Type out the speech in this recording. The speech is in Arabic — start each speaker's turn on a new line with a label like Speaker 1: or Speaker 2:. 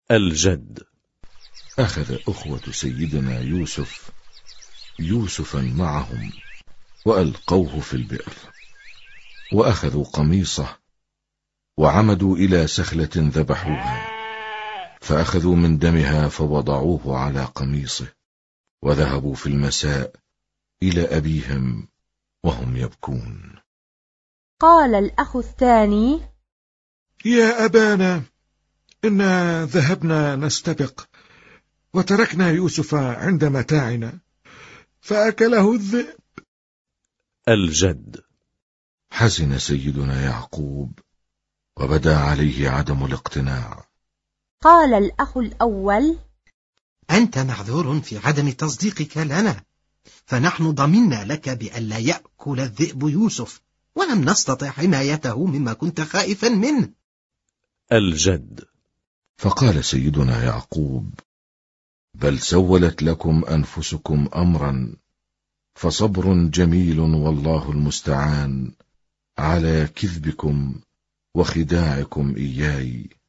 Speaker 1: الجد.
Speaker 2: أخذ أخوة سيدنا يوسف يوسفا معهم وألقوه في البئر، وأخذوا قميصه وعمدوا إلى سخلة ذبحوها، فأخذوا من دمها فوضعوه على قميصه، وذهبوا في المساء إلى أبيهم وهم يبكون.
Speaker 3: قال الأخ الثاني:
Speaker 4: يا أبانا، إنا ذهبنا نستبق وتركنا يوسف عند متاعنا فأكله الذئب.
Speaker 1: الجد.
Speaker 2: حزن سيدنا يعقوب وبدا عليه عدم الاقتناع.
Speaker 3: قال الأخ الأول:
Speaker 5: أنت معذور في عدم تصديقك لنا، فنحن ضمنا لك بألا يأكل الذئب يوسف، ولم نستطع حمايته مما كنت خائفا منه.
Speaker 1: الجد.
Speaker 2: فقال سيدنا يعقوب: بل سولت لكم أنفسكم أمرا، فصبر جميل والله المستعان على كذبكم وخداعكم إياي.